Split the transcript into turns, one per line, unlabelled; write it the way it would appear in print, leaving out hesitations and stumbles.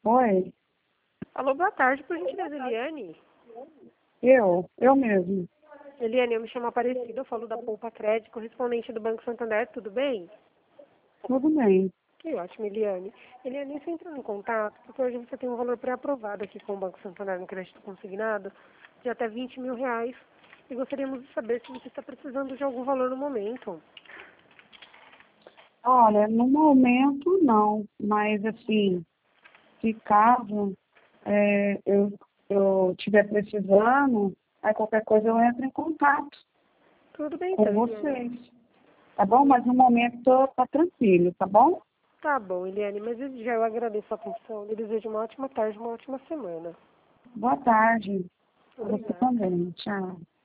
Oi,
Alô, boa tarde, por gentileza, Eliane.
eu mesmo.
Eliane, eu me chamo Aparecida, eu falo da Poupa Crédito, correspondente do Banco Santander, tudo bem?
Tudo bem.
Que ótimo, Eliane. Eliane, você entrou em contato, porque hoje você tem um valor pré-aprovado aqui com o Banco Santander no crédito consignado de até R$ 20.000 e gostaríamos de saber se você está precisando de algum valor no momento.
Olha, no momento não, mas assim, se caso eu estiver precisando, aí qualquer coisa eu entro em contato
Tudo bem,
com
então, Eliane.
vocês. Tá bom? Mas no momento tá tranquilo, tá bom?
Tá bom, Eliane, mas desde já eu agradeço a atenção e desejo uma ótima tarde, uma ótima semana.
Boa tarde. Pra você
Obrigada.
também. Tchau.